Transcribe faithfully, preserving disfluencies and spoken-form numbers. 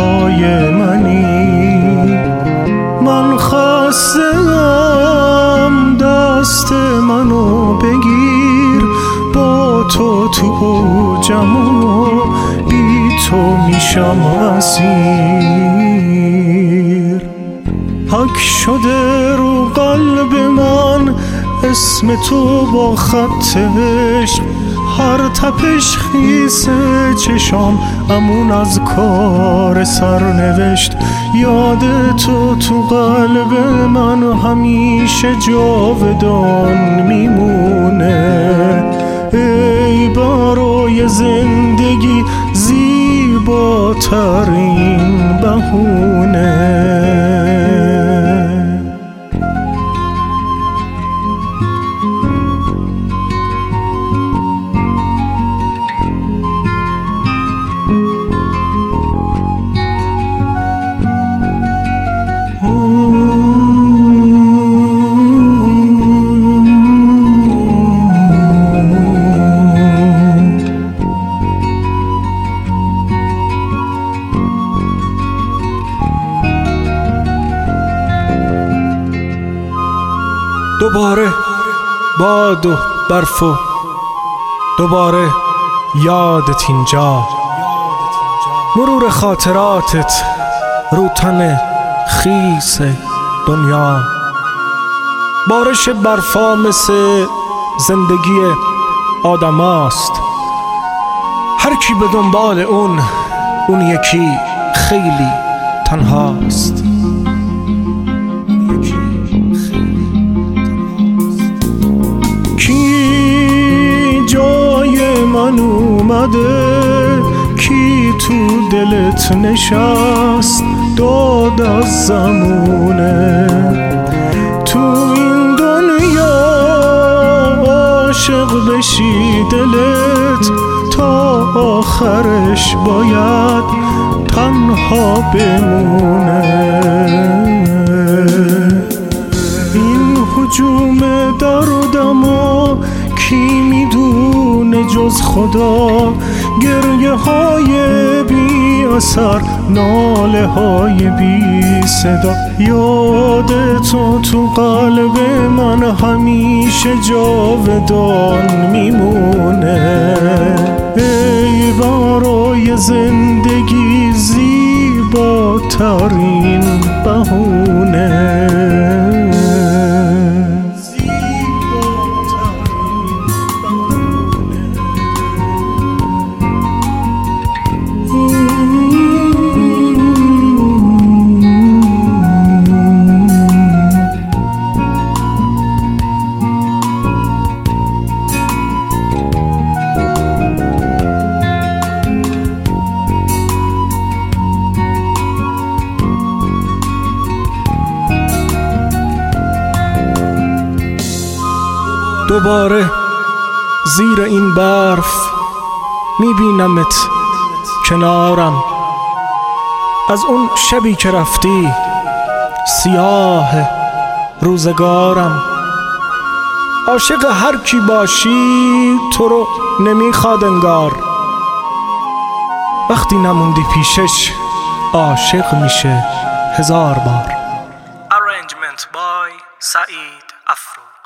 های منی. من خسته‌ام، دست منو بگیر، با تو تو اوجم و بی تو میشم اسیر. حک شده رو قلب من اسم تو با خط عشق، هر تپش خیسه چشام امون از کار سرنوشت. یاد تو تو قلب من همیشه جاودان میمونه. ای برای زندگی زیباترین بهونه. دوباره باد و برف و دوباره یادت اینجا، مرور خاطراتت رو تن خیس دنیا. بارش برفا مثل زندگی آدماست، هر کی به دنبال اون اون یکی خیلی تنهاست. من اومده کی تو دلت نشست، داد از زمونه. تو این دنیا عاشق بشی دلت تا آخرش باید تنها بمونه. این هجوم دردم و کی میدونه جز خدا، گریه های بی اثر، ناله های بی صدا. یاد تو تو قلب من همیشه جاودان میمونه. ای برای زندگی زیباترین بهونه. دوباره زیر این برف میبینمت کنارم، از اون شبی که رفتی سیاه روزگارم. عاشق هر کی باشی تو رو نمیخواد انگار، وقتی نموندی پیشش عاشق میشه هزار بار. Arrangement by سعید افرو.